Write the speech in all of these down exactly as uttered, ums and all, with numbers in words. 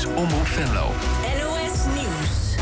is Omroep Venlo. N O S Nieuws.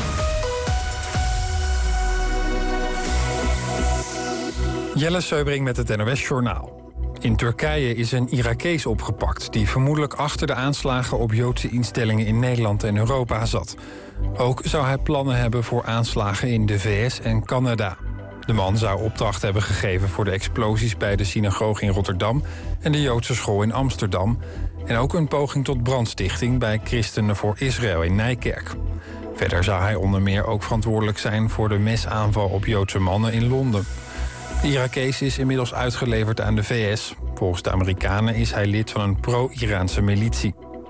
Jelle Seubring met het N O S Journaal. In Turkije is een Irakees opgepakt die vermoedelijk achter de aanslagen op Joodse instellingen in Nederland en Europa zat. Ook zou hij plannen hebben voor aanslagen in de V S en Canada. De man zou opdracht hebben gegeven voor de explosies bij de synagoge in Rotterdam en de Joodse school in Amsterdam. En ook een poging tot brandstichting bij Christenen voor Israël in Nijkerk. Verder zou hij onder meer ook verantwoordelijk zijn voor de mesaanval op Joodse mannen in Londen. De Irakees is inmiddels uitgeleverd aan de V S. Volgens de Amerikanen is hij lid van een pro-Iraanse militie.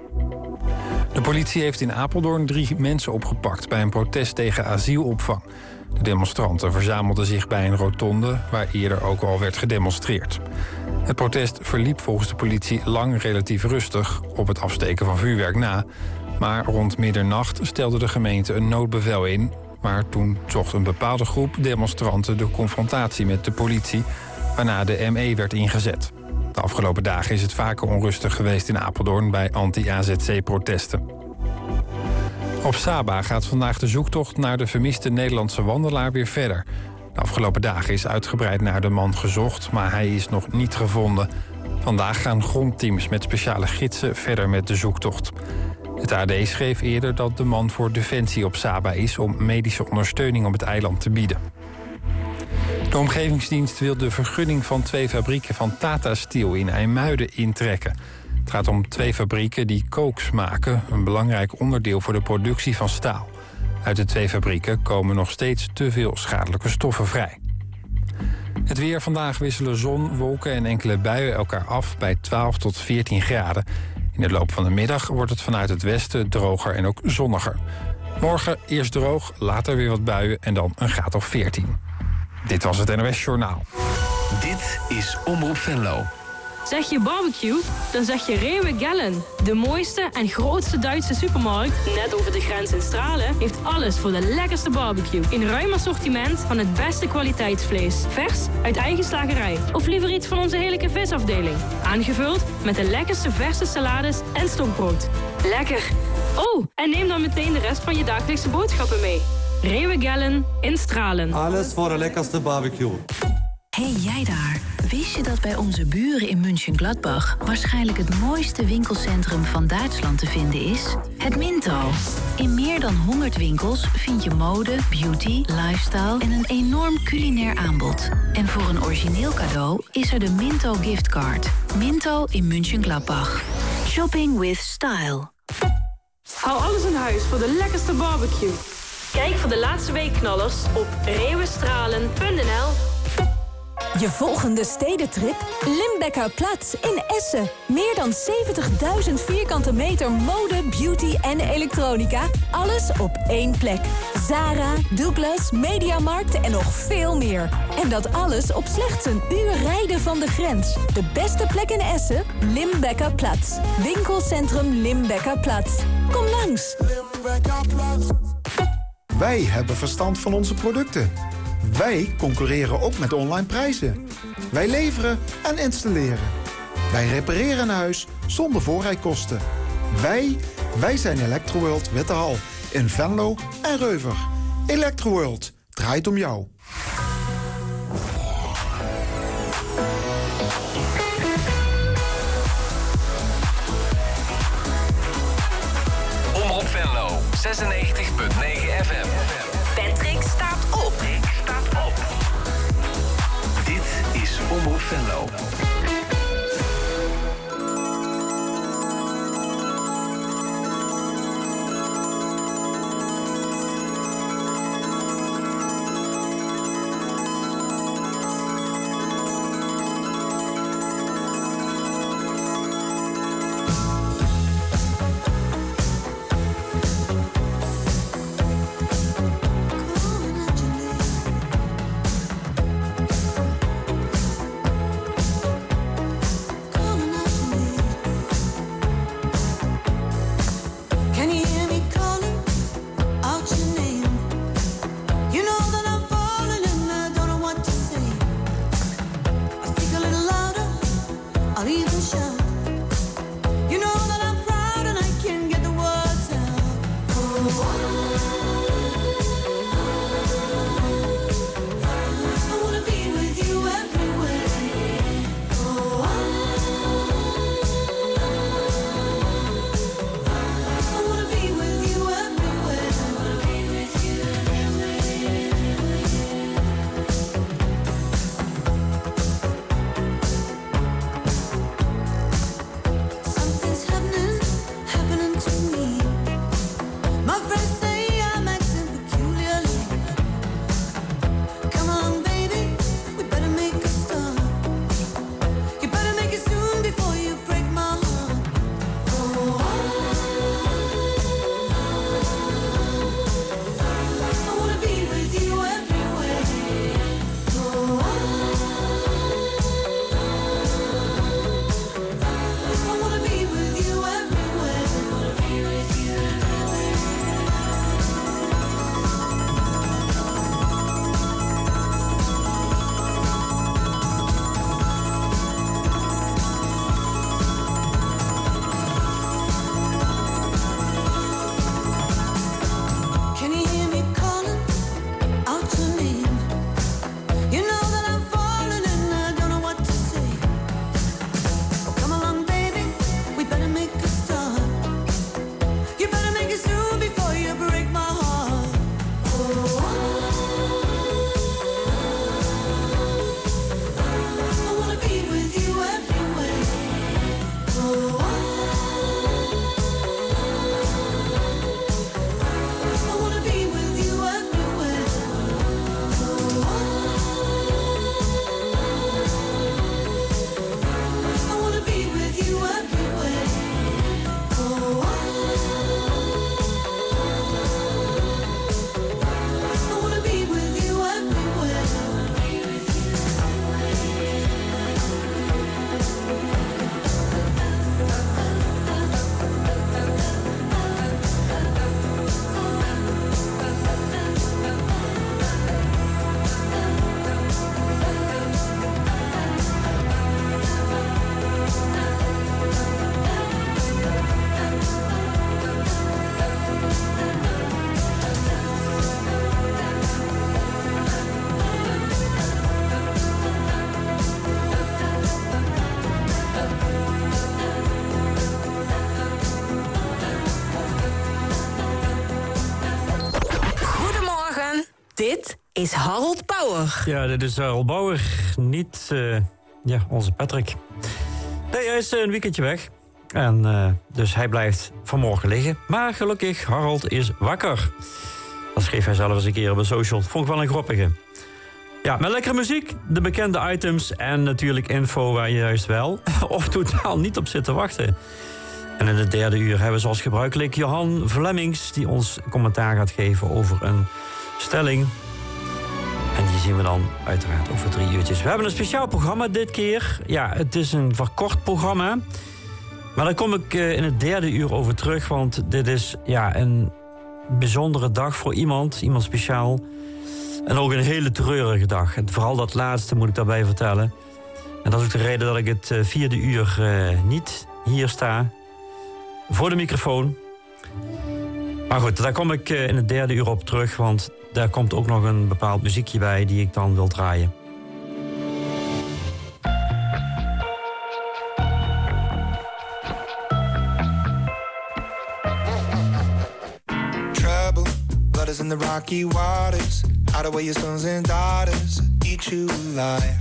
De politie heeft in Apeldoorn drie mensen opgepakt bij een protest tegen asielopvang. De demonstranten verzamelden zich bij een rotonde waar eerder ook al werd gedemonstreerd. Het protest verliep volgens de politie lang relatief rustig op het afsteken van vuurwerk na. Maar rond middernacht stelde de gemeente een noodbevel in. Maar toen zocht een bepaalde groep demonstranten de confrontatie met de politie, waarna de M E werd ingezet. De afgelopen dagen is het vaker onrustig geweest in Apeldoorn bij anti-A Z C-protesten. Op Saba gaat vandaag de zoektocht naar de vermiste Nederlandse wandelaar weer verder. De afgelopen dagen is uitgebreid naar de man gezocht, maar hij is nog niet gevonden. Vandaag gaan grondteams met speciale gidsen verder met de zoektocht. Het A D schreef eerder dat de man voor Defensie op Saba is om medische ondersteuning op het eiland te bieden. De Omgevingsdienst wil de vergunning van twee fabrieken van Tata Steel in IJmuiden intrekken. Het gaat om twee fabrieken die kooks maken, een belangrijk onderdeel voor de productie van staal. Uit de twee fabrieken komen nog steeds te veel schadelijke stoffen vrij. Het weer: vandaag wisselen zon, wolken en enkele buien elkaar af bij twaalf tot veertien graden. In de loop van de middag wordt het vanuit het westen droger en ook zonniger. Morgen eerst droog, later weer wat buien en dan een graad of veertien. Dit was het N O S Journaal. Dit is Omroep Venlo. Zeg je barbecue? Dan zeg je Rewe Gellen. De mooiste en grootste Duitse supermarkt, net over de grens in Stralen, heeft alles voor de lekkerste barbecue. In ruim assortiment van het beste kwaliteitsvlees. Vers uit eigen slagerij. Of liever iets van onze heerlijke visafdeling. Aangevuld met de lekkerste verse salades en stokbrood. Lekker! Oh, en neem dan meteen de rest van je dagelijkse boodschappen mee. Rewe Gellen in Stralen. Alles voor de lekkerste barbecue. Hey jij daar, wist je dat bij onze buren in München-Gladbach waarschijnlijk het mooiste winkelcentrum van Duitsland te vinden is? Het Minto. In meer dan honderd winkels vind je mode, beauty, lifestyle en een enorm culinair aanbod. En voor een origineel cadeau is er de Minto giftcard. Minto in München-Gladbach. Shopping with style. Hou alles in huis voor de lekkerste barbecue. Kijk voor de laatste weekknallers op rewestralen punt n l. Je volgende stedentrip? Limbecker-Platz in Essen. Meer dan zeventigduizend vierkante meter mode, beauty en elektronica. Alles op één plek. Zara, Douglas, Mediamarkt en nog veel meer. En dat alles op slechts een uur rijden van de grens. De beste plek in Essen? Limbecker-Platz. Winkelcentrum Limbecker-Platz. Kom langs. Wij hebben verstand van onze producten. Wij concurreren ook met online prijzen. Wij leveren en installeren. Wij repareren een huis zonder voorrijkosten. Wij, wij zijn Electroworld Wittehal in Venlo en Reuver. Electroworld draait om jou. Omroep Venlo, zesennegentig punt negen F M. Patrick staat op. Staat op. Dit is Omroep Venlo. Dit is Harold Bauer. Ja, dit is Harold Bauer, niet uh, ja, onze Patrick. Nee, hij is een weekendje weg. En uh, dus hij blijft vanmorgen liggen. Maar gelukkig, Harold is wakker. Dat schreef hij zelf eens een keer op de social. Vond ik wel een grappige. Ja, met lekkere muziek, de bekende items en natuurlijk info waar je juist wel of totaal niet op zit te wachten. En in het derde uur hebben we zoals gebruikelijk Johan Vlemmings, die ons commentaar gaat geven over een stelling. En die zien we dan uiteraard over drie uurtjes. We hebben een speciaal programma dit keer. Ja, het is een verkort programma. Maar daar kom ik in het derde uur over terug. Want dit is ja, een bijzondere dag voor iemand. Iemand speciaal. En ook een hele treurige dag. En vooral dat laatste moet ik daarbij vertellen. En dat is ook de reden dat ik het vierde uur uh, niet hier sta. Voor de microfoon. Maar goed, daar kom ik in het derde uur op terug. Want daar komt ook nog een bepaald muziekje bij die ik dan wil draaien. Trouble, blood is in the rocky waters. Hide away your sons and daughters, eat you alive.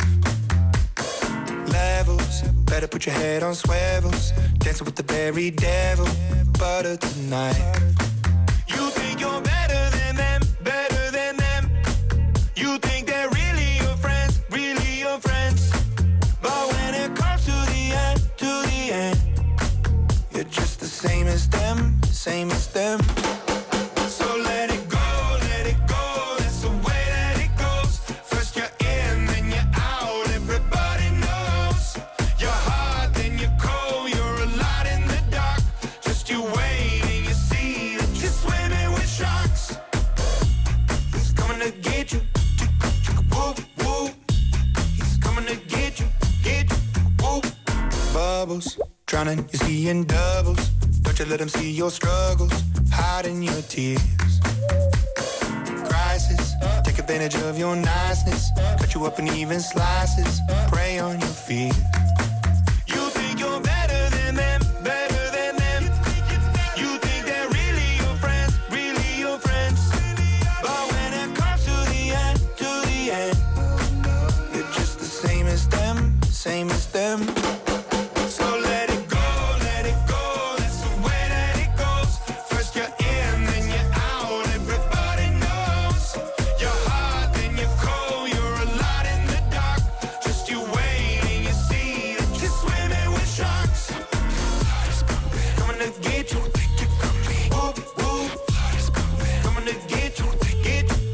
Levels, better put your head on swivels. Dancing with the very devil, butter tonight. You think you're better than them, better than them. You think they're really your friends, really your friends. But when it comes to the end, to the end, you're just the same as them, same as them. So let it go, let it go, that's the way that it goes. First you're in, then you're out, everybody knows. You're hot, then you're cold, you're a lot in the dark. Just you wait and you see that you're swimming with sharks. He's coming to get you, whoop, whoop. He's coming to get you, get you, whoop. Bubbles, drowning, you see in doubles. Don't you let him see your struggles, hiding your tears. Crisis, take advantage of your niceness. Cut you up in even slices, prey on your fears. You think you're better than them, better than them. You think they're really your friends, really your friends. But when it comes to the end, to the end, you're just the same as them, same as them. So let it go, let it go, that's the way that it goes. First you're in, then you're out, everybody knows. You're hot, then you're cold, you're a lot in the dark. Just you wait and you see that you're swimming with sharks. Coming to get you, whoop, whoop. Coming to get you, get you.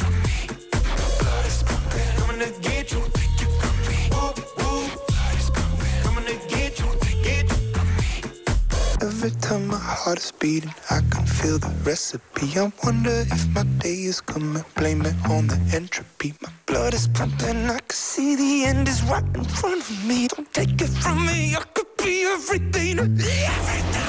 Coming to get you, whoop, whoop. Coming to get you, get you. Every time my heart is beating, I can feel the recipe. I wonder if my day is coming, blame it on the entropy. My blood is pumping, I can see the end is right in front of me. Don't take it from me, I could be everything, everything.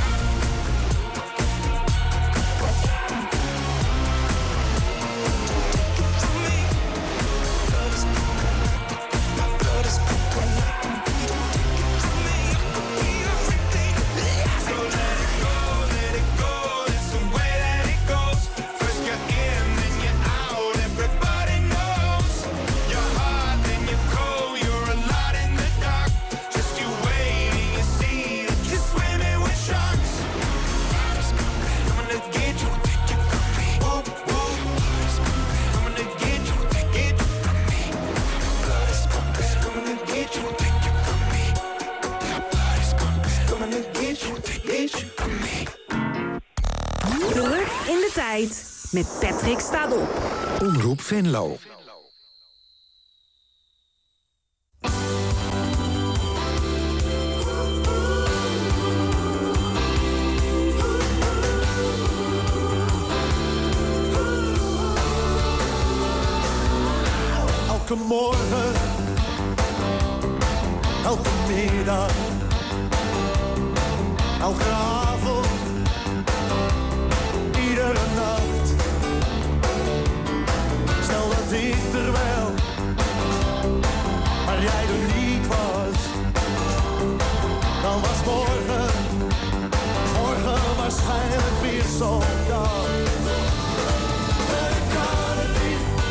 Terug in de tijd met Patrick staat op. Omroep Venlo. Elke morgen, elke middag, elke avond, iedere nacht. Stel dat ik er wel, maar jij er niet was. Dan was morgen, morgen waarschijnlijk weer zo'n dag. Ik kan het niet.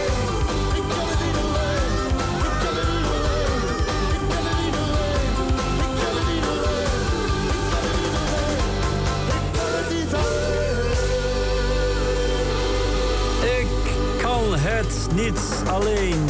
Het niet alleen.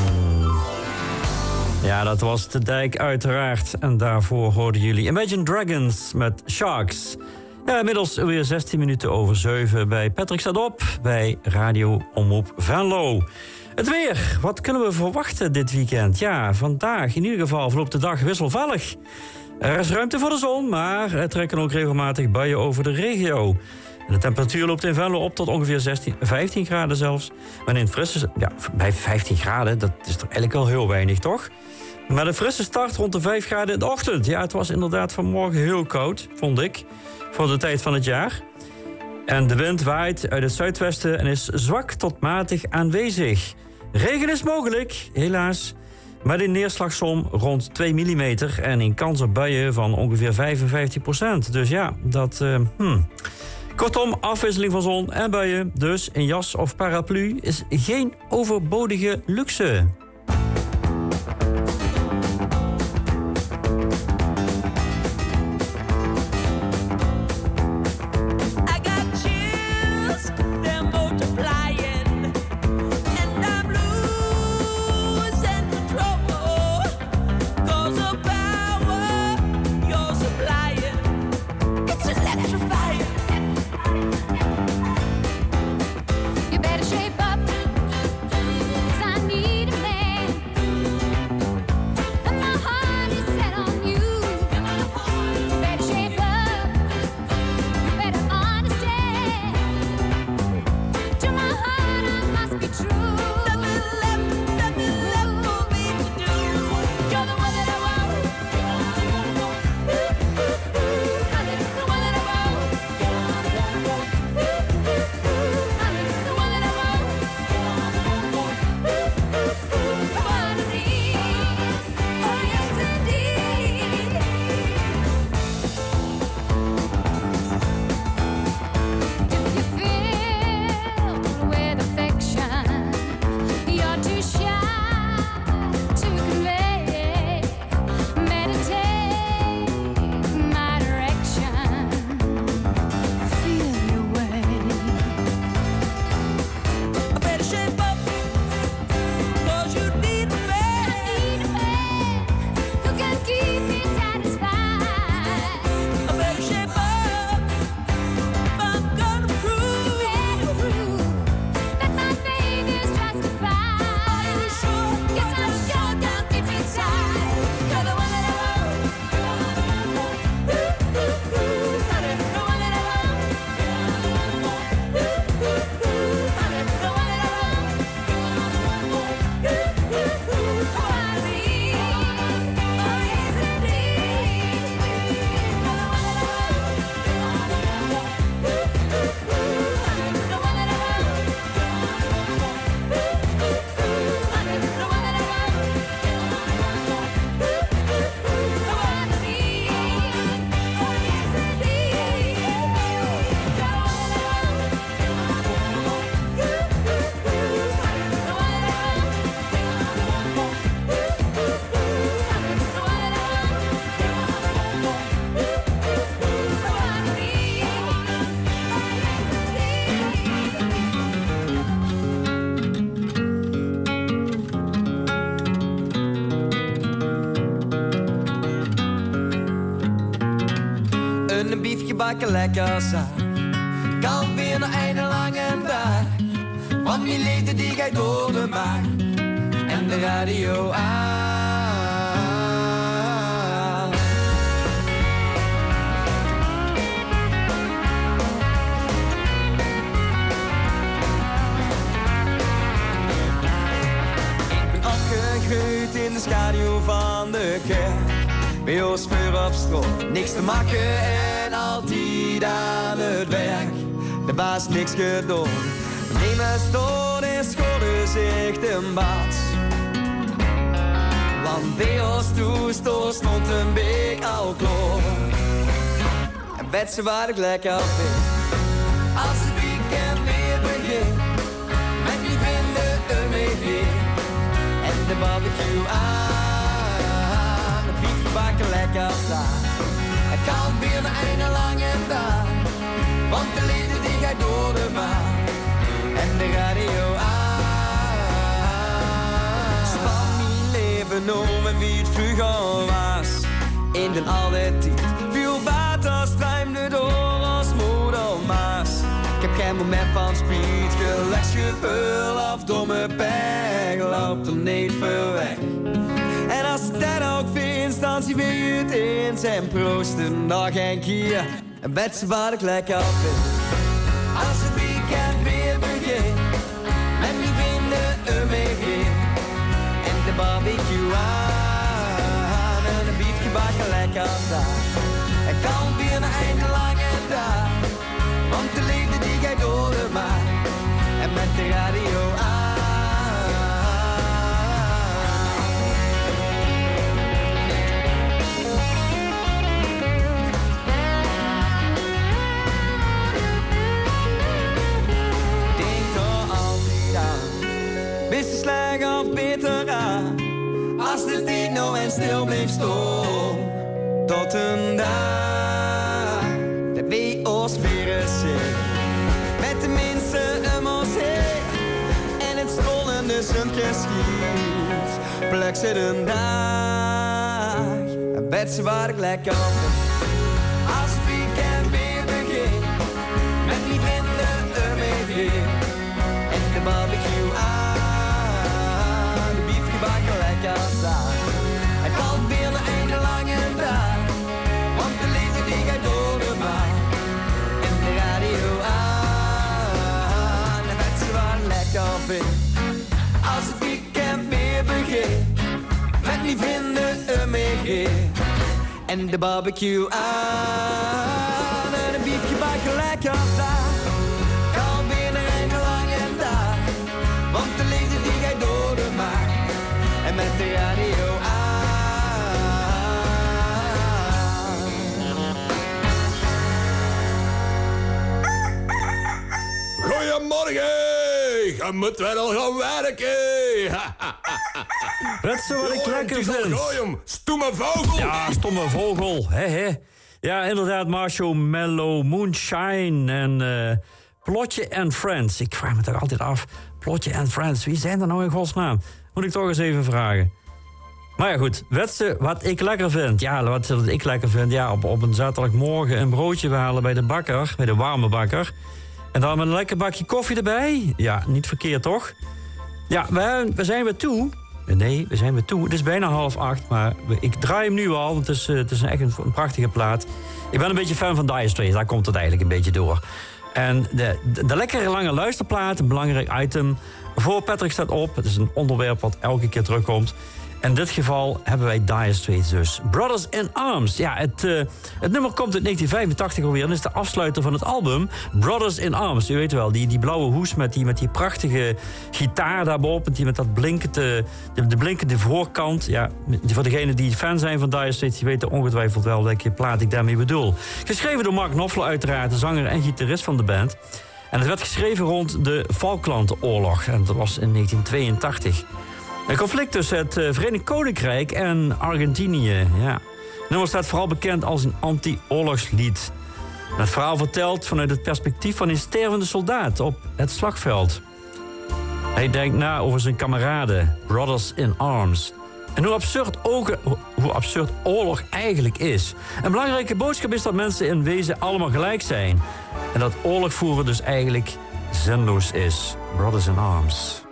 Ja, dat was De Dijk uiteraard. En daarvoor hoorden jullie Imagine Dragons met Sharks. Ja, inmiddels weer zestien minuten over zeven bij Patrick staat op bij Radio Omroep Venlo. Het weer, wat kunnen we verwachten dit weekend? Ja, vandaag in ieder geval verloopt de dag wisselvallig. Er is ruimte voor de zon, maar er trekken ook regelmatig buien over de regio. De temperatuur loopt in Venlo op tot ongeveer zestien, vijftien graden zelfs. Maar in het frisse, ja, bij vijftien graden, dat is toch eigenlijk wel heel weinig, toch? Maar de frisse start rond de vijf graden in de ochtend. Ja, het was inderdaad vanmorgen heel koud, vond ik, voor de tijd van het jaar. En de wind waait uit het zuidwesten en is zwak tot matig aanwezig. Regen is mogelijk, helaas, met een neerslagsom rond twee millimeter... en een kans op buien van ongeveer vijfenvijftig procent. Dus ja, dat... Uh, hmm. Kortom, afwisseling van zon en buien. Dus een jas of paraplu is geen overbodige luxe. On you. bakken lekker zaak. Kan weer een einde lange dag. Want mijn liefde die gaat door de maag. En de radio aan. Ik ben opgegroeid in de schaduw van de kerk. Bij ons vuur op straat, niks te maken en altijd aan het werk. Er was niks gedaan. Niemand stond in school, dus echt een baas. Want bij ons toestoot stond een beek al klaar. En bed ze waar ik lekker op ben. Als het weekend weer begint, met die vrienden er mee weer. En de barbecue aan, de bief gebakken lekker staan. Het kan weer een einde lange dag, want de liefde die gaat door de maan. En de radio aan. Span mijn leven om en wie het vroeger was. In den oude tijd. Veel water struimde door als moeder Maas. Ik heb geen moment van spijt. Geluksgevoel of domme pech. Loopt er niet veel weg. En als het dat ook vindt, dan zie je het in zijn proosten nog een keer. En bed ze waar ik lekker op ben. Als het weekend weer begint, met mijn vrienden er mee weer. En de barbecue aan, en een bief gebakken lekker daar. Het kan weer een einde lange dag, want de liefde die gaat door de maan. En met de radio aan. Is de slag of beter aan, als de tijd nou en stil bleef staan. Tot een dag, dat wij ons weer eens zien. Met de mensen om ons heen, en het strollende zumpje schiet. Pluk ze een dag, en bed ze waar ik lekker op ben. Als het weekend weer begint, met die vrienden er mee weer. En de barbecue aan. Het kan weer een einde lange dag, want de liefde die gaat door de maan. En de radio aan, en met z'n waar lekker in. Als het weekend weer begint, met die vrienden er mee heen. En de barbecue aan, en een biefje bakken lekker daar. Kan weer een einde lange dag, want de liefde die gaat door de maan. En met de radio aan. Goedemorgen, je moet wel gaan werken. Dat is wat ik lekker vind. Stomme vogel. Ja, stomme vogel. He, he. Ja, inderdaad, Marshmallow, Moonshine en uh, Plotje and Friends. Ik vraag me toch altijd af, Plotje and Friends, wie zijn er nou in godsnaam? Moet ik toch eens even vragen. Maar ja, goed. Wetsen wat ik lekker vind. Ja, wat ik lekker vind. Ja, op, op een zaterdagmorgen een broodje halen bij de bakker. Bij de warme bakker. En dan met een lekker bakje koffie erbij. Ja, niet verkeerd, toch? Ja, we, we zijn weer toe. Nee, we zijn weer toe. Het is bijna half acht, maar ik draai hem nu al. Want het is, het is echt een, een prachtige plaat. Ik ben een beetje fan van Dire Straits. Daar komt het eigenlijk een beetje door. En de, de, de lekkere lange luisterplaat, een belangrijk item. Voor Patrick staat op. Het is een onderwerp wat elke keer terugkomt. In dit geval hebben wij Dire Straits dus. Brothers in Arms. Ja, het, uh, het nummer komt uit negentien vijfentachtig alweer. En is de afsluiter van het album Brothers in Arms. U weet wel, die, die blauwe hoes met die, met die prachtige gitaar daarboven. Die met dat blinkende, de, de blinkende voorkant. Ja, voor degenen die fan zijn van Dire Straits, die weten ongetwijfeld wel welke plaat ik daarmee bedoel. Geschreven door Mark Knopfler uiteraard, de zanger en gitarist van de band. En het werd geschreven rond de Falklandoorlog. En dat was in negentien tweeëntachtig. Een conflict tussen het Verenigd Koninkrijk en Argentinië. Ja. Het nummer staat vooral bekend als een anti-oorlogslied. Het verhaal vertelt vanuit het perspectief van een stervende soldaat op het slagveld. Hij denkt na over zijn kameraden, Brothers in Arms. En hoe absurd, ook, hoe absurd oorlog eigenlijk is. Een belangrijke boodschap is dat mensen in wezen allemaal gelijk zijn. En dat oorlog voeren dus eigenlijk zinloos is. Brothers in Arms.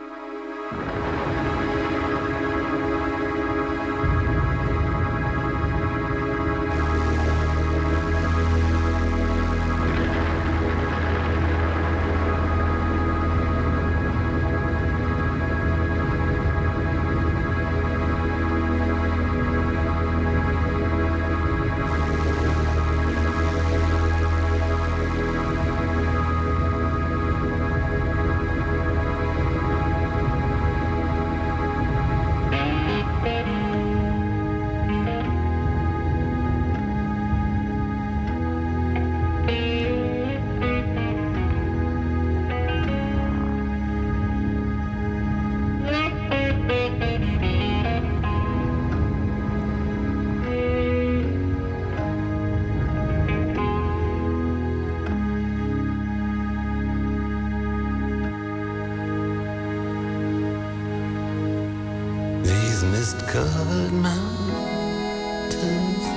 Mist-covered mountains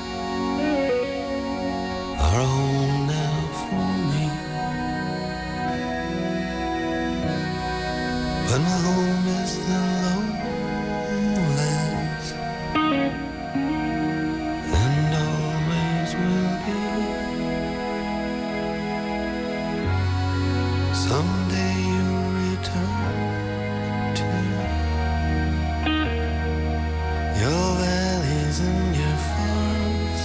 are a home now for me, but my home is the lowlands, and always will be. Someday you'll return to your valleys and your farms,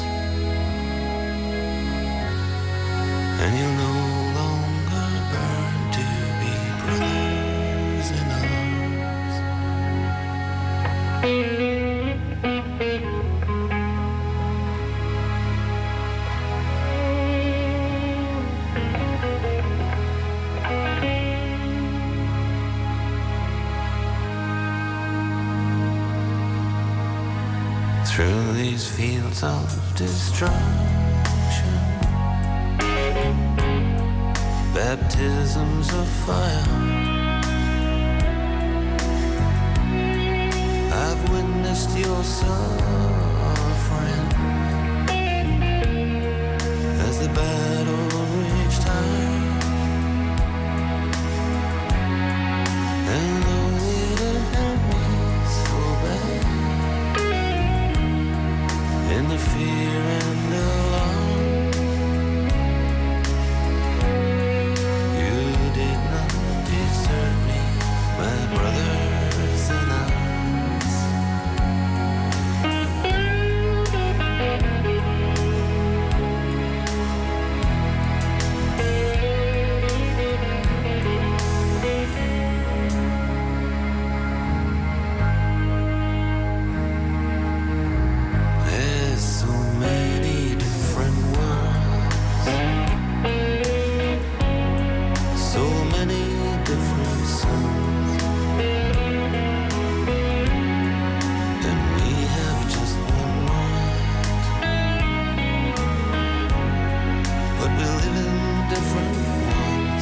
and you'll no longer burn to be brothers in arms. Through these fields of destruction, baptisms of fire, I've witnessed your suffering as the battle reached high, and though it had hurt me so bad, in the fear and alarm, you did not desert me, my brothers in arms. There's so many different worlds, so many different suns, and we have just one world, but we live in different ones.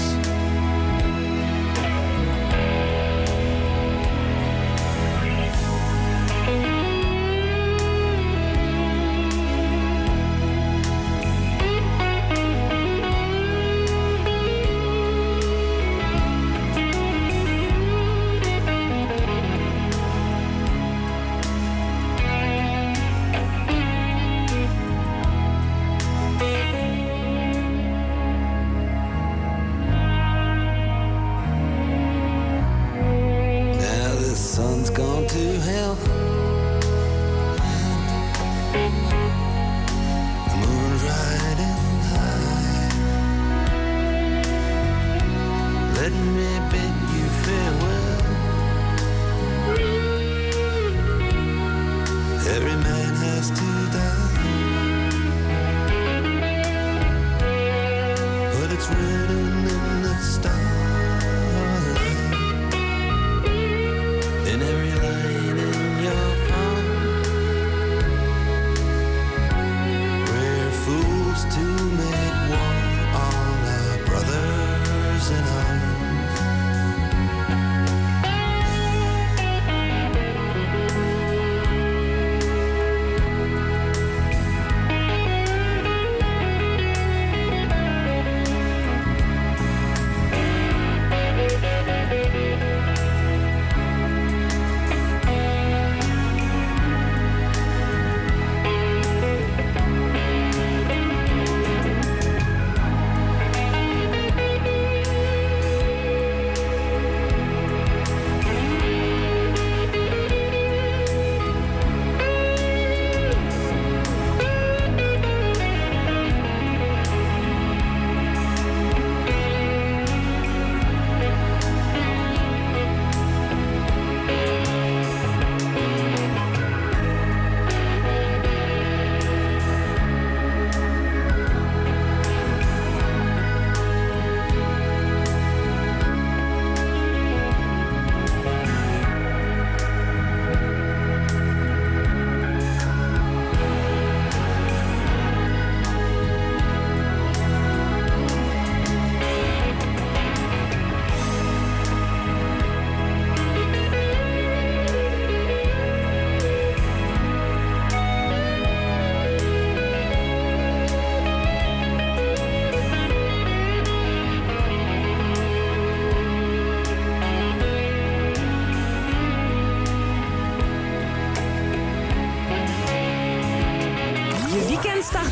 Now the sun's gone to hell, the moon's riding high. Let me bid you farewell. Every man has to die, but it's written in the stars, in every line in your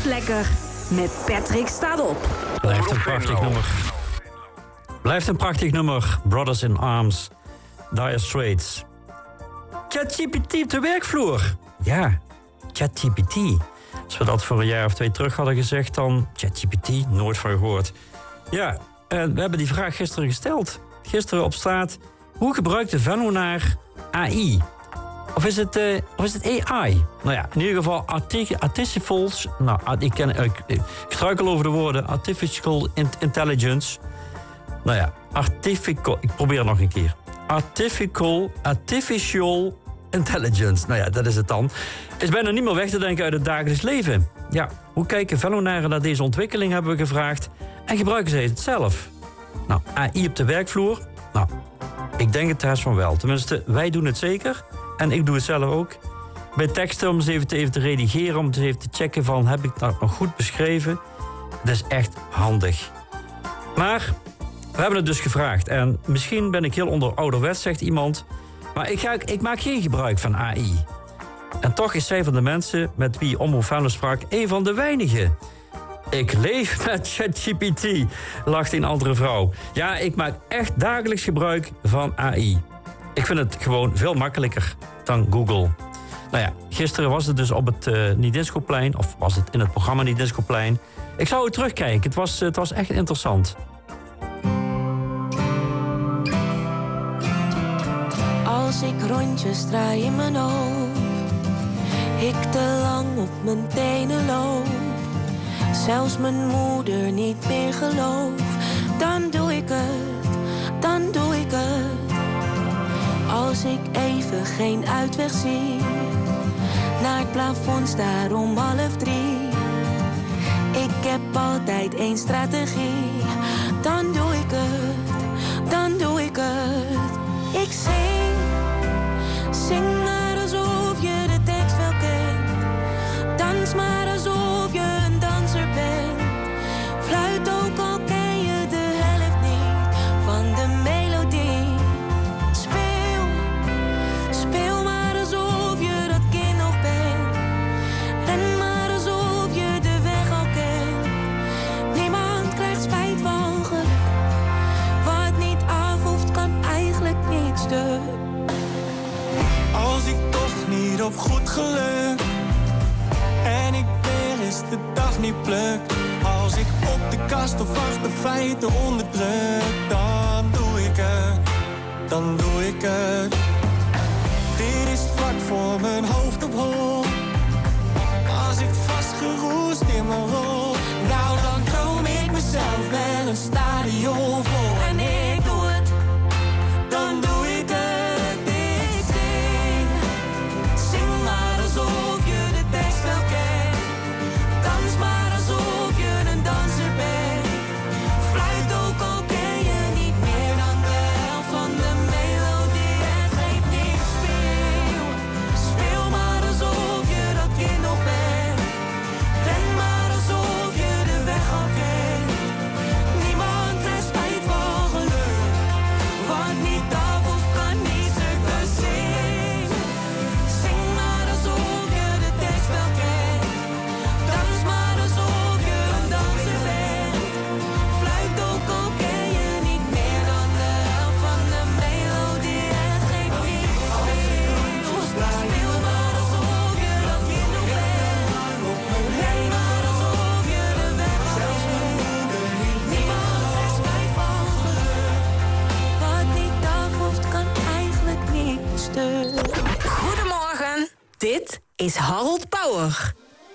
lekker met Patrick staat op. Blijft een prachtig nummer. Blijft een prachtig nummer. Brothers in Arms. Dire Straits. ChatGPT op de werkvloer. Ja, ChatGPT. Als we dat voor een jaar of twee terug hadden gezegd, dan ChatGPT, nooit van gehoord. Ja, en we hebben die vraag gisteren gesteld. Gisteren op straat. Hoe gebruikt de Venlo naar A I? Of is het, uh, of is het A I? Nou ja, in ieder geval artificial... Nou, ik, ken, ik, ik struikel over de woorden. Artificial intelligence. Nou ja, artificial... Ik probeer het nog een keer. Artificial... Artificial intelligence. Nou ja, dat is het dan. Is bijna niet meer weg te denken uit het dagelijks leven. Ja, hoe kijken Vennonaren naar deze ontwikkeling, hebben we gevraagd. En gebruiken zij het zelf? Nou, A I op de werkvloer? Nou, ik denk het thuis van wel. Tenminste, wij doen het zeker. En ik doe het zelf ook. Bij teksten om eens even te, even te redigeren, om eens even te checken van, heb ik dat nog goed beschreven? Dat is echt handig. Maar we hebben het dus gevraagd. En misschien ben ik heel onder ouderwets, zegt iemand. Maar ik, ga, ik maak geen gebruik van A I. En toch is zij van de mensen met wie Omroep Venlo sprak een van de weinigen. Ik leef met ChatGPT, lacht een andere vrouw. Ja, ik maak echt dagelijks gebruik van A I. Ik vind het gewoon veel makkelijker dan Google. Nou ja, gisteren was het dus op het uh, Niediscoplein, of was het in het programma Niediscoplein. Ik zou het terugkijken, het was, het was echt interessant. Als ik rondjes draai in mijn hoofd, ik te lang op mijn tenen loop, zelfs mijn moeder niet meer gelooft, dan doe ik het, dan doe ik het. Als ik even geen uitweg zie, naar het plafond staar om half drie. Ik heb altijd één strategie, dan doe ik het, dan doe ik het. Ik zing, zing maar alsof je de tekst wel kent. Dans maar alsof je een danser bent. Fluit ook al ken je de helft niet van de melodie. Speel, speel maar alsof je dat kind nog bent. Ren maar alsof je de weg al kent. Niemand krijgt spijt van geluk. Wat niet afhoeft kan eigenlijk niet stuk. Als ik toch niet op goed geluk en ik weer eens de dag niet pluk. Als ik op de kast of achter feiten onderdruk, dan doe ik het, dan doe ik het. Dit is vlak voor mijn hoofd op hol. Als ik vastgeroest in mijn rol, nou dan droom ik mezelf wel een stadion vol. En ik doe het, dan doe ik het. Ik zing, zing maar alsof je de tekst wel kent. Dans maar alsof je een danser bent. Fluit ook al ken je niet meer dan de helft van de melodie. En geef niet, speel, speel maar alsof je dat kind nog bent. Ren maar alsof je de weg al kent. Niemand krijgt spijt van geluk. Wat niet af of kan niet stuk, dus zing. Zing maar alsof je de tekst wel kent. Dans maar alsof je een danser bent. Fluit ook al ken je niet meer dan de helft van de melodie. En geef niet, speel, speel maar alsof je dat kind nog bent. Ren maar alsof je de weg al kent. Niemand krijgt spijt van geluk. Wat niet afhoeft kan eigenlijk niet stuk. Goedemorgen, dit is Harold Pauwer.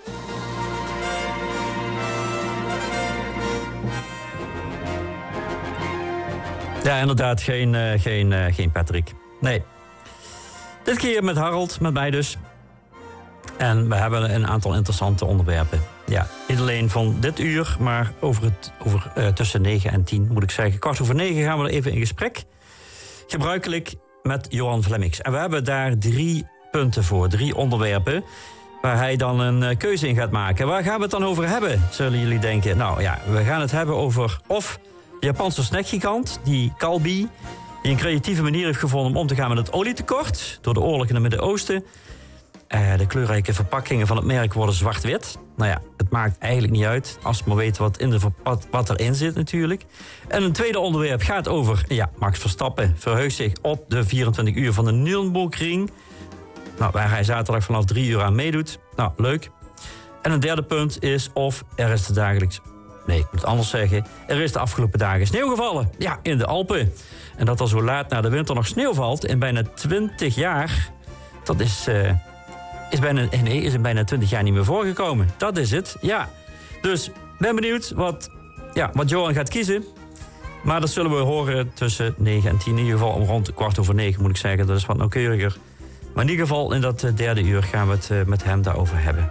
Ja, inderdaad, geen, uh, geen, uh, geen Patrick. Nee. Dit keer met Harold, met mij dus. En we hebben een aantal interessante onderwerpen. Ja, niet alleen van dit uur, maar over het, over, uh, tussen negen en tien, moet ik zeggen. Kwart over negen gaan we er even in gesprek. Gebruikelijk met Johan Flemmix. En we hebben daar drie punten voor, drie onderwerpen, waar hij dan een uh, keuze in gaat maken. Waar gaan we het dan over hebben, zullen jullie denken? Nou ja, we gaan het hebben over of de Japanse snackgigant, die Calbee, die een creatieve manier heeft gevonden om om te gaan met het olietekort door de oorlog in het Midden-Oosten. Uh, de kleurrijke verpakkingen van het merk worden zwart-wit. Nou ja, het maakt eigenlijk niet uit. Als je maar weet wat, in de, wat, wat erin zit natuurlijk. En een tweede onderwerp gaat over... Ja, Max Verstappen verheugt zich op de vierentwintig uur van de Nürburgring. Nou, waar hij zaterdag vanaf drie uur aan meedoet. Nou, leuk. En een derde punt is of er is de dagelijks... Nee, ik moet het anders zeggen. Er is de afgelopen dagen sneeuw gevallen. Ja, in de Alpen. En dat er zo laat na de winter nog sneeuw valt in bijna twintig jaar... Dat is, uh, is, bijna, nee, is in bijna twintig jaar niet meer voorgekomen. Dat is het, ja. Dus ben benieuwd wat, ja, wat Johan gaat kiezen. Maar dat zullen we horen tussen negen en tien. In ieder geval om rond kwart over negen moet ik zeggen. Dat is wat nauwkeuriger. Maar in ieder geval in dat derde uur gaan we het uh, met hem daarover hebben.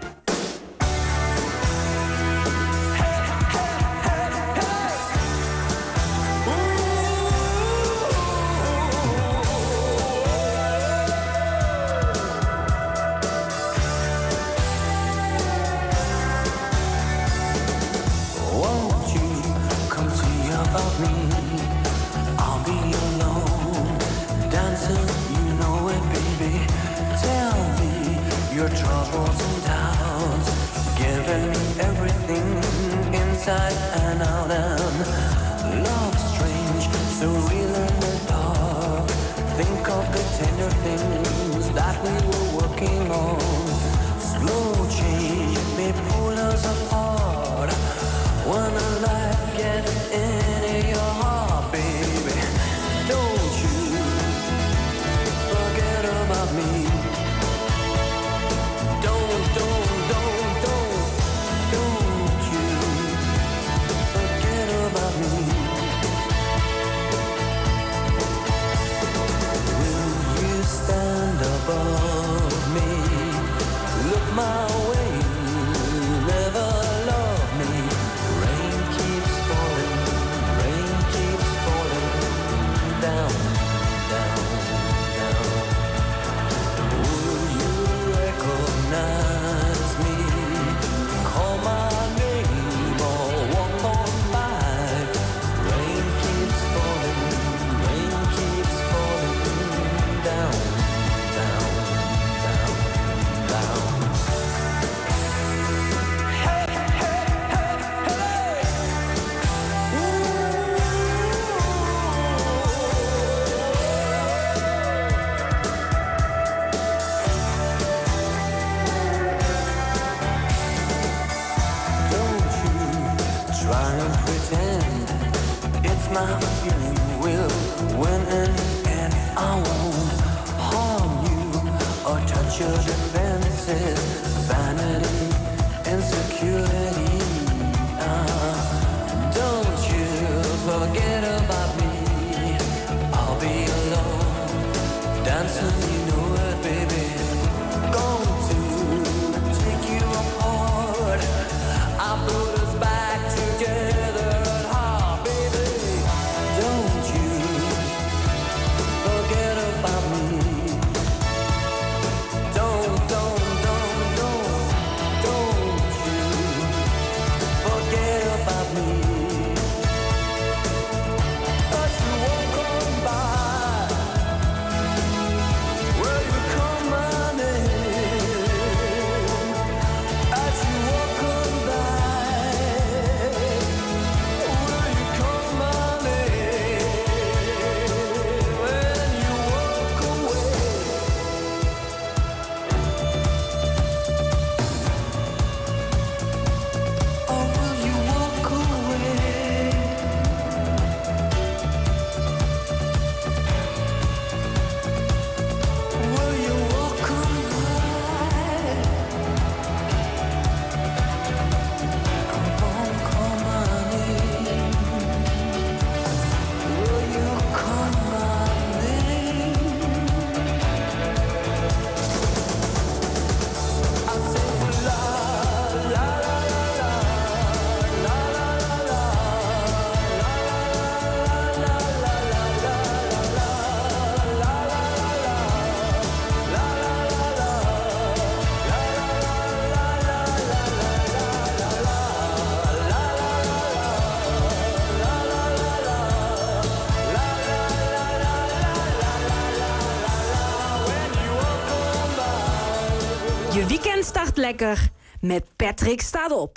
Je weekend start lekker met Patrick Staat Op.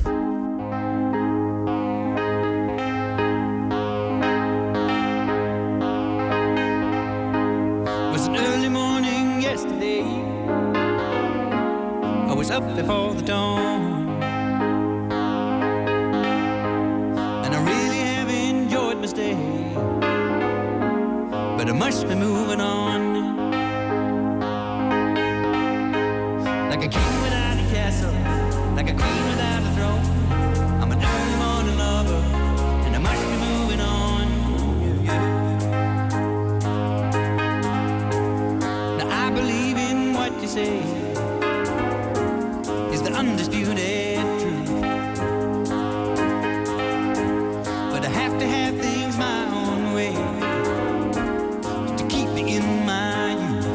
It was an early morning yesterday. I was up before the dawn, and I really have enjoyed my stay, but I must be moving on. Like a king without a castle, like a queen without a throne. I'm an early morning lover, and I must be moving on. Yeah. Now I believe in what you say is the undisputed truth, but I have to have things my own way to keep me in my youth.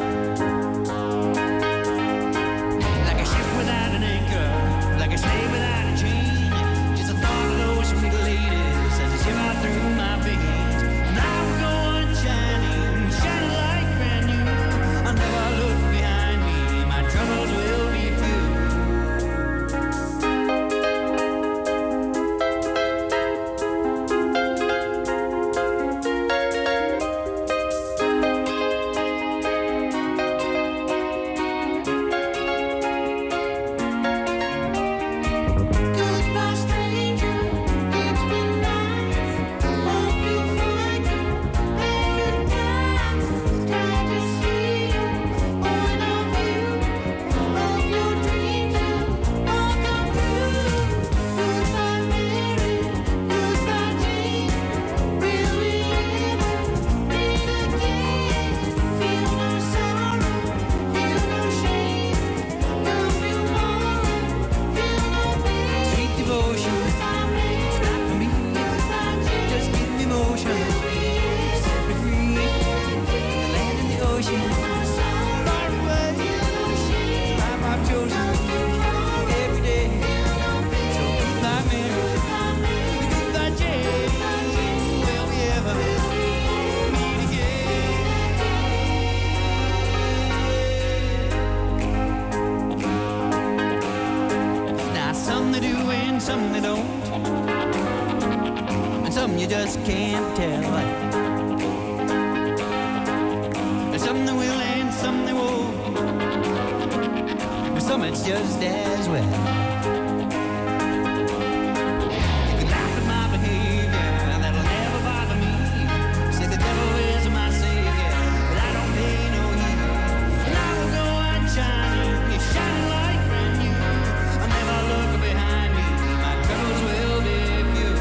Like a ship without an anchor, like a slave without a chain, just a thought of those sweet ladies as they shiver through my veins. And I will go on shining, shining like brand new. I'll never look behind me, my troubles will be few. Goodbye, stranger. It's been nice. Hope you find your paradise. Try to see you, point of view of your dreams will all come true. Goodbye, Mary. Goodbye, Jane. Will we ever meet again? Feel no sorrow, feel no shame. No tomorrow, feel no pain. Sweet devotion, it's not for me. Just give me motion, set me free. The land and the ocean, far away. Life I've chosen every day. So goodbye, Mary. Goodbye, Jane. Will we ever meet again? Now some they do and some they don't, and some you just can't tell. And some they will and some they won't, and some it's just as well. You can laugh at my behavior, that'll never bother me. Say the devil is my savior, but I don't pay no heed. And I will go on shining, it's shining like brand new. I'll never look behind me, my troubles will be few.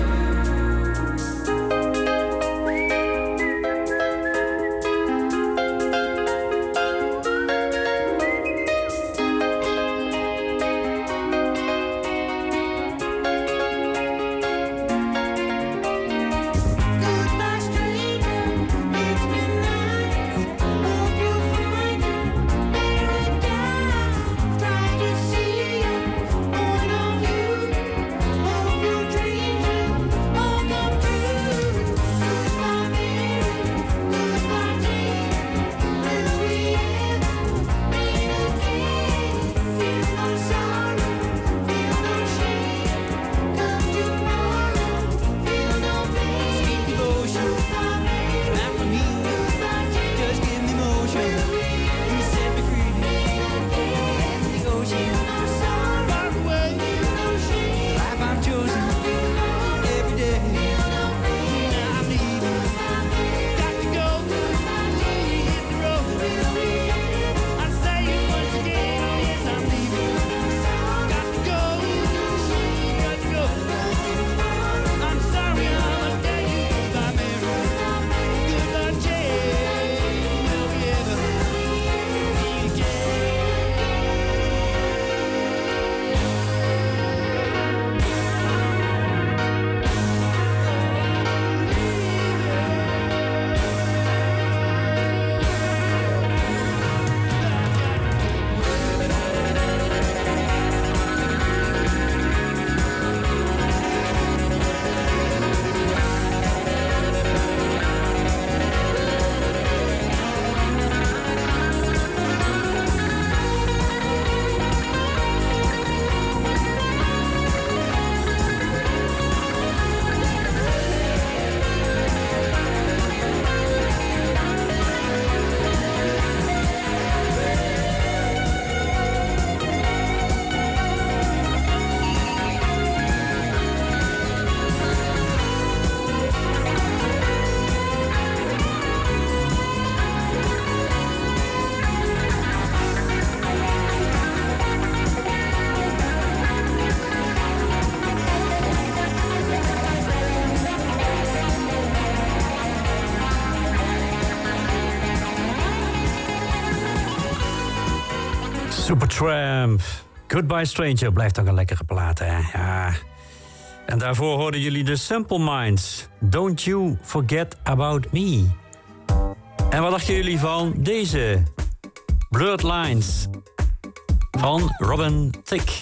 Supertramp. Goodbye Stranger blijft toch een lekkere plaat, hè? Ja. En daarvoor hoorden jullie de Simple Minds. Don't You Forget About Me. En wat dachten jullie van deze? Blurred Lines van Robin Thicke.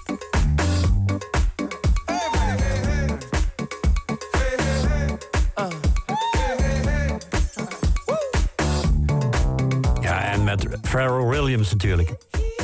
Ja, en met Pharrell Williams natuurlijk.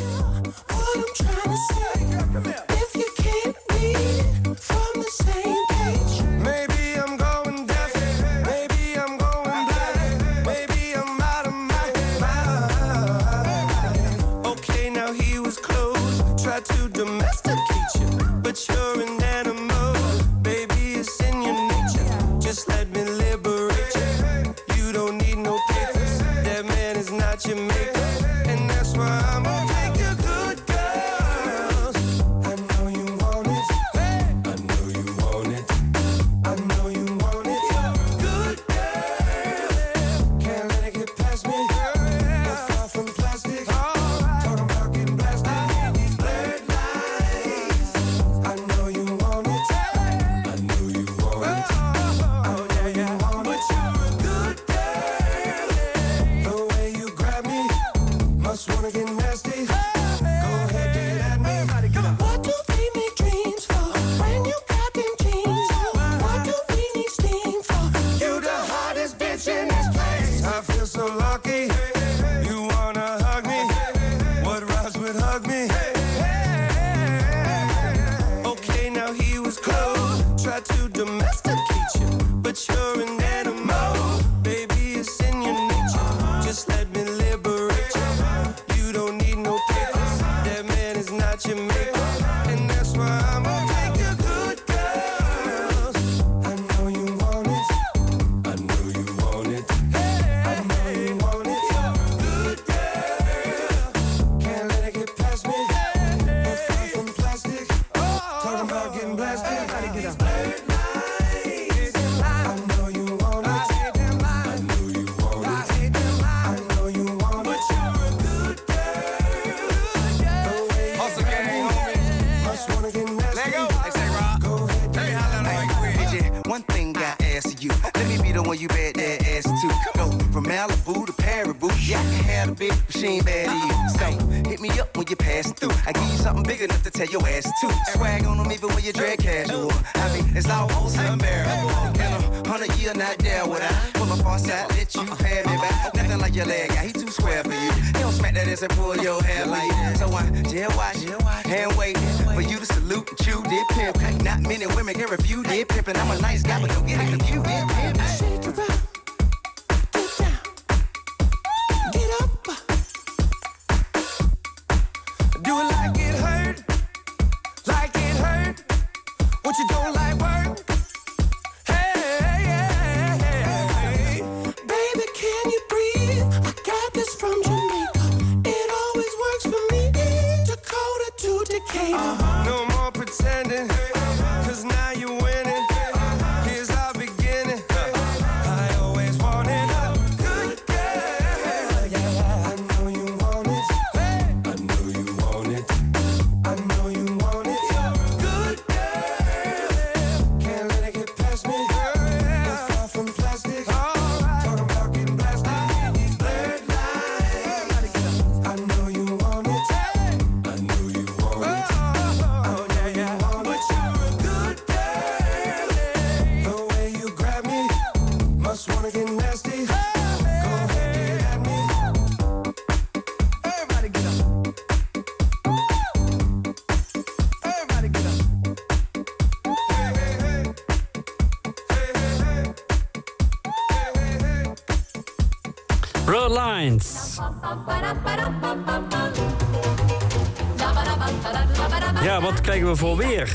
Ja, wat krijgen we voor weer?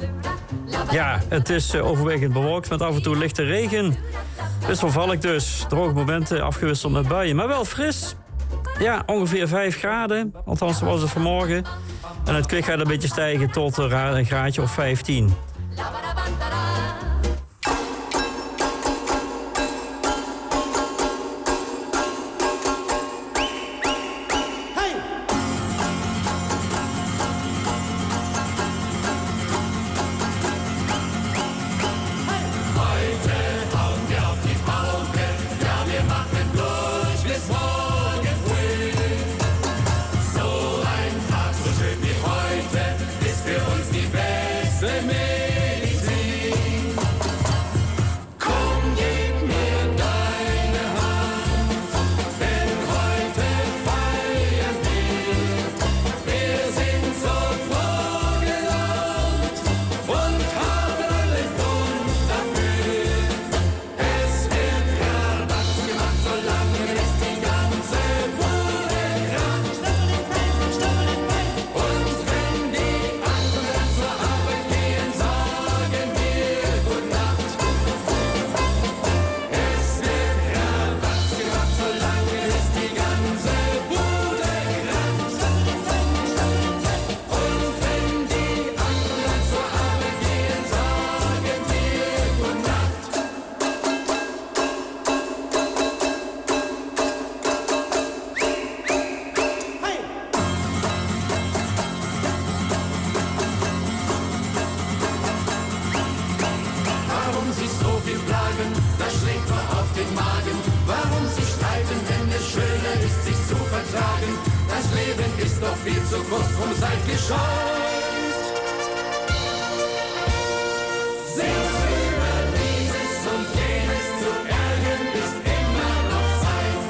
Ja, het is overwegend bewolkt met af en toe lichte regen. Wisselvallig dus. Droge momenten afgewisseld met buien, maar wel fris. Ja, ongeveer vijf graden. Althans, was het vanmorgen. En het kwik gaat een beetje stijgen tot een graadje of vijftien. Leben ist doch viel zu kurz, drum seid gescheut. Sich über dieses und jenes zu ärgern, ist immer noch Zeit.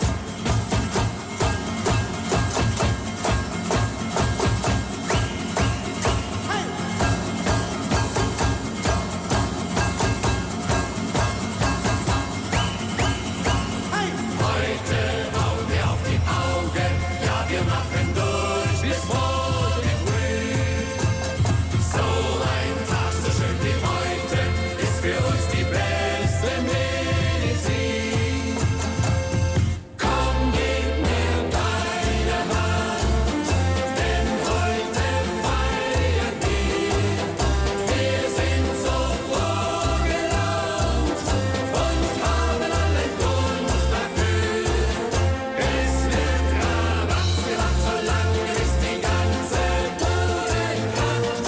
Heute bauen wir auf die Augen, ja wir machen durch bis morgen früh. So ein Tag so schön wie heute ist für uns die beste Medizin. Komm, gib mir deine Hand, denn heute feiern wir. Wir sind so froh gelaunt und haben allen Grund dafür. Es wird Rabatz gemacht, solange bis die ganze Bude kracht.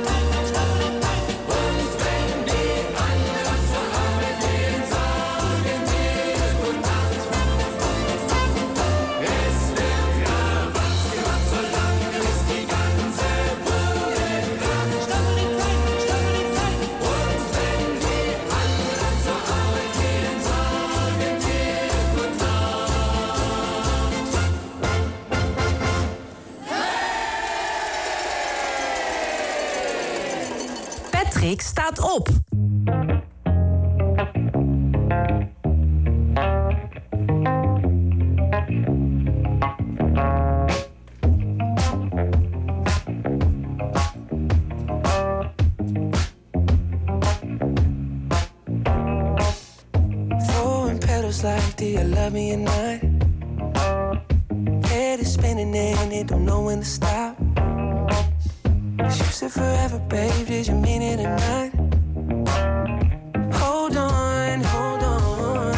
Und wenn die anderen zur Arbeit gehen, sagen wir Gute Nacht. Es wird Rabatz gemacht, solange bis die ganze Bude kracht. Und wenn die anderen zur Arbeit gehen, sagen wir Gute Nacht. Patrick staat op. Throwing petals like, do you love me or not? Head is spinning and it don't know when to stop. You said forever, babe, did you mean it or not? Hold on, hold on.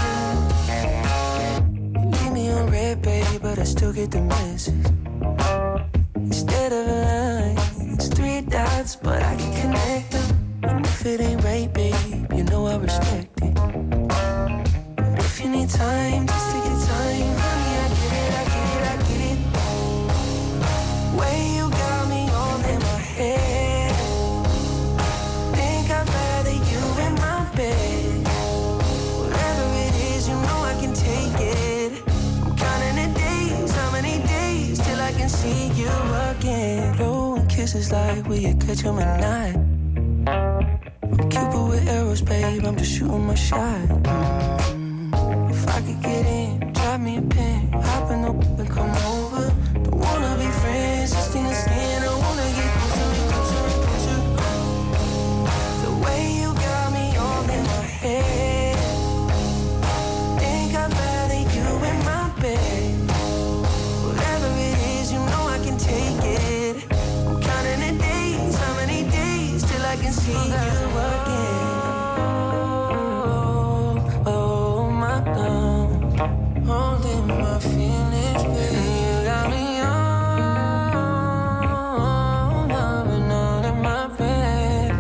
You leave me on red, babe, but I still get the message. Instead of a line, it's three dots, but I can connect them. And if it ain't right, babe, you know I respect it. But if you need time, just take your time, honey, I get it, I get it, I get it. Way you got me all in my head. Think I'd rather you in my bed. Whatever it is, you know I can take it. I'm counting the days, how many days till I can see you again. Blowing kisses like, will you catch 'em or not? I'm Cupid with arrows, babe, I'm just shooting my shot. Mm. If I could get in, drop me a pin, hop in the whip and come over. Don't wanna be friends, just in the skin, I wanna get closer and closer and closer. The way you got me all in my head. Think I'd rather you in my bed. Whatever it is, you know I can take it. I'm counting the days, how many days till I can see you again. Oh, oh my God, holding my feelings, baby. You got me on, loving all in my bed.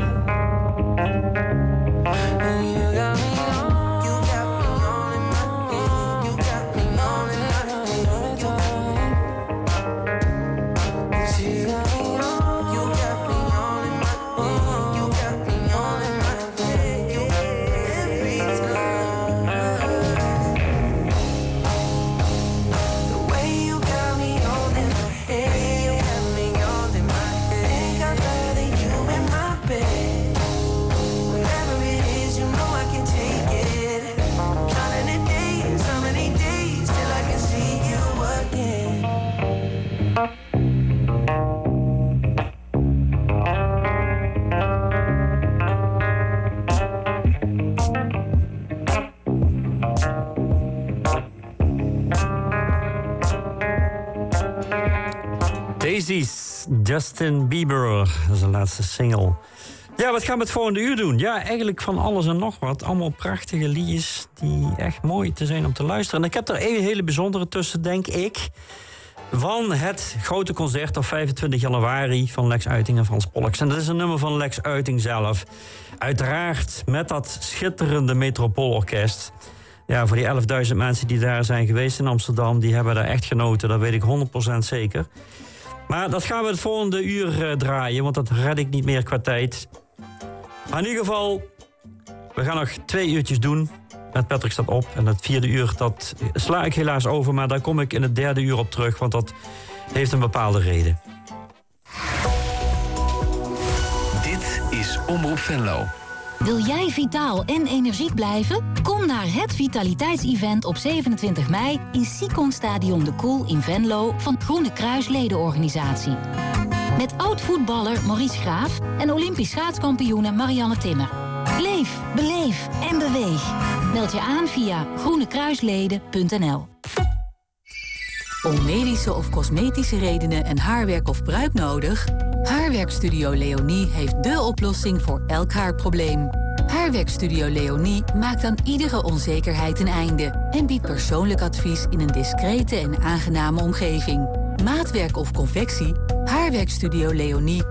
And you got me on, you got me on in my bed. You got me on in my bed. You got me on, you got me on in my bed. You got me on in my bed. You every time. The way you got me all in my head. You got me all in my head. Think I'd rather you in my bed. Whatever it is, you know I can take it. Counting the days, how many days till I can see you again. Daisies, Justin Bieber, dat is de laatste single. Ja, wat gaan we het volgende uur doen? Ja, eigenlijk van alles en nog wat. Allemaal prachtige liedjes die echt mooi te zijn om te luisteren. En ik heb er een hele bijzondere tussen, denk ik. Van het grote concert op vijfentwintig januari van Lex Uiting en Frans Pollux. En dat is een nummer van Lex Uiting zelf. Uiteraard met dat schitterende Metropoolorkest. ja, voor die elfduizend mensen die daar zijn geweest in Amsterdam, die hebben daar echt genoten. Dat weet ik honderd procent zeker. Maar dat gaan we het volgende uur uh, draaien, want dat red ik niet meer qua tijd. Maar in ieder geval, we gaan nog twee uurtjes doen. Met Patrick staat op. En het vierde uur, dat sla ik helaas over. Maar daar kom ik in het derde uur op terug, want dat heeft een bepaalde reden. Dit is Omroep Venlo. Wil jij vitaal en energiek blijven? Kom naar het vitaliteitsevent op zevenentwintig mei in Sicon Stadion de Koel in Venlo van Groene Kruis ledenorganisatie. Met oud-voetballer Maurice Graaf en Olympisch schaatskampioene Marianne Timmer. Leef, beleef en beweeg. Meld je aan via groenekruisleden punt n l. Om medische of cosmetische redenen een haarwerk of pruik nodig? Haarwerkstudio Leonie heeft dé oplossing voor elk haarprobleem. Haarwerkstudio Leonie maakt aan iedere onzekerheid een einde en biedt persoonlijk advies in een discrete en aangename omgeving. Maatwerk of confectie? Haarwerkstudio Leonie